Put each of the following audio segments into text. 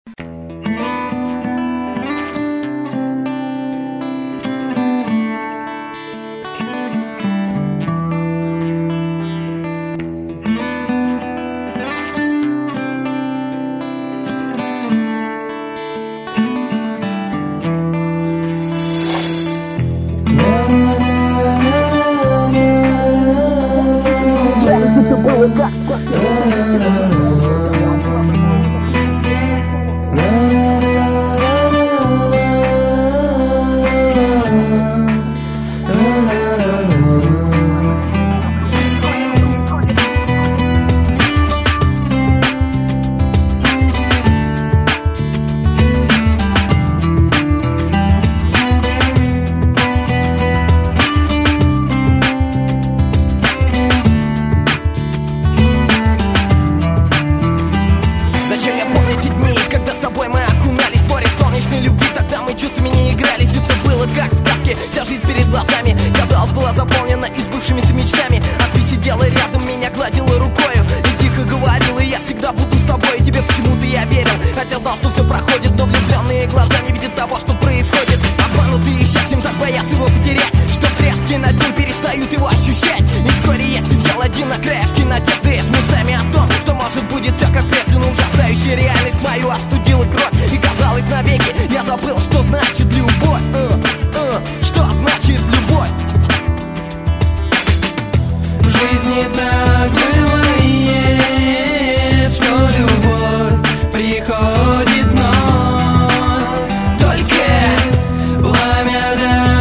Вся жизнь перед глазами, казалось, была заполнена избывшимися мечтами. А ты сидела рядом, меня гладила рукою и тихо говорила: я всегда буду с тобой. И тебе почему-то я верил, хотя знал, что все проходит. Но влюбленные глаза не видят того, что происходит. Обманутые счастьем так боятся его потерять, что в треске над ним перестают его ощущать. И вскоре я сидел один на краешке надежды, с мечтами о том, что может будет все как прежде. Но ужасающая реальность мою остудила кровь, и казалось навеки я забыл, что значит любовь. Что значит любовь? В жизни так бывает, что любовь приходит вновь. Только пламя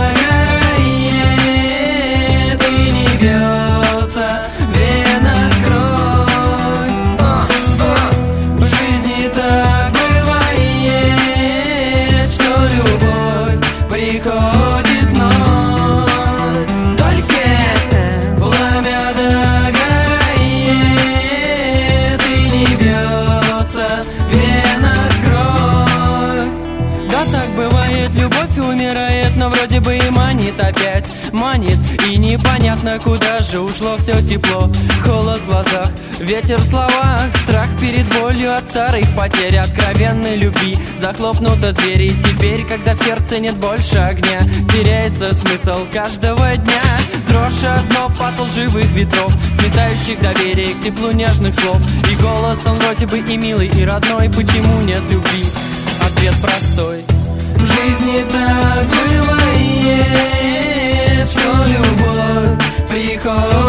догорает и не бьется вена кровь. В жизни так бывает, что любовь приходит вновь. Только пламя догорает и не бьется вена кровь. Да, так бывает, любовь умирает, но вроде бы и манит опять. Манит, и непонятно, куда же ушло все тепло. Холод в глазах, ветер в словах, страх перед болью от старых потерь, откровенной любви. Захлопнута дверь, и теперь, когда в сердце нет больше огня, теряется смысл каждого дня. Дрожь, озноб от лживых ветров, сметающих доверие к теплу нежных слов. И голос, он вроде бы и милый, и родной. Почему нет любви? Ответ простой. В жизни так бывает, что любовь приходит